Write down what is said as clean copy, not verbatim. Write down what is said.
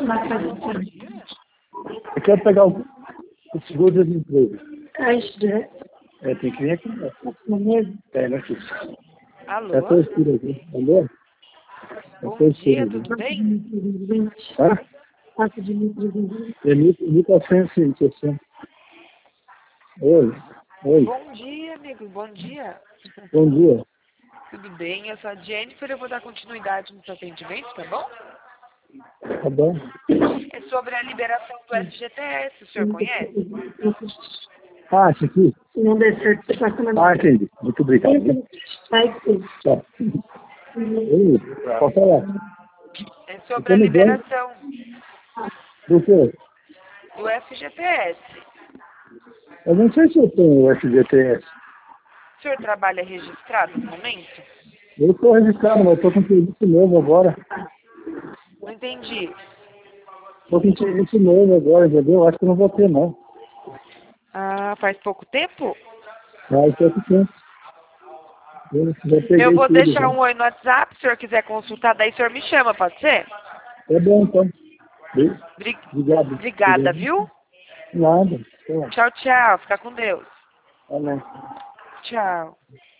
Eu quero pegar o seguro-desemprego. Caixa direto. Tem que vir aqui. Não mesmo? Não aqui. Alô? Já estou escuro aqui. Alô? Bom dia, tudo bem? Hã? Passa de 1.320. É 1.460. Oi. Oi. Bom dia, amigo, bom dia. Bom dia. Tudo bem? Eu sou a Jennifer, eu vou dar continuidade no seu atendimento, tá bom? Tá bom? É sobre a liberação do FGTS, o senhor conhece? Isso aqui? Se não der certo, você passa na... Entendi. Muito obrigado. Vai sim. Tchau. Oi. Pode falar. É sobre a liberação Do quê? do FGTS. Eu não sei se eu tenho o FGTS. O senhor trabalha registrado no momento? Eu estou registrado, mas estou com serviço novo agora. Não entendi. Estou com serviço novo agora, entendeu? Acho que eu não vou ter, não. Ah, faz pouco tempo? Mas pouco tempo. Eu já peguei Eu vou tudo, deixar né? um oi no WhatsApp, se o senhor quiser consultar, daí o senhor me chama, pode ser? Tá bom, então. Obrigado. Obrigada, viu? Nada. Tchau, tchau. Fica com Deus. Amém. Tchau.